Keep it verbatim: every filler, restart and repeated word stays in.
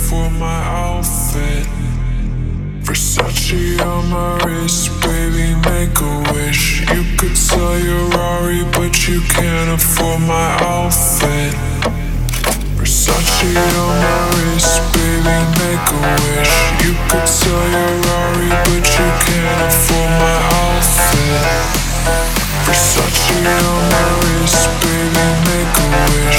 afford my outfit. Versace on my wrist, baby, make a wish. You could sell your Rari, but you can't afford my outfit. Versace on my wrist, baby, make a wish. You could sell your Rari, but you can't afford my outfit. Versace on my wrist, baby, make a wish.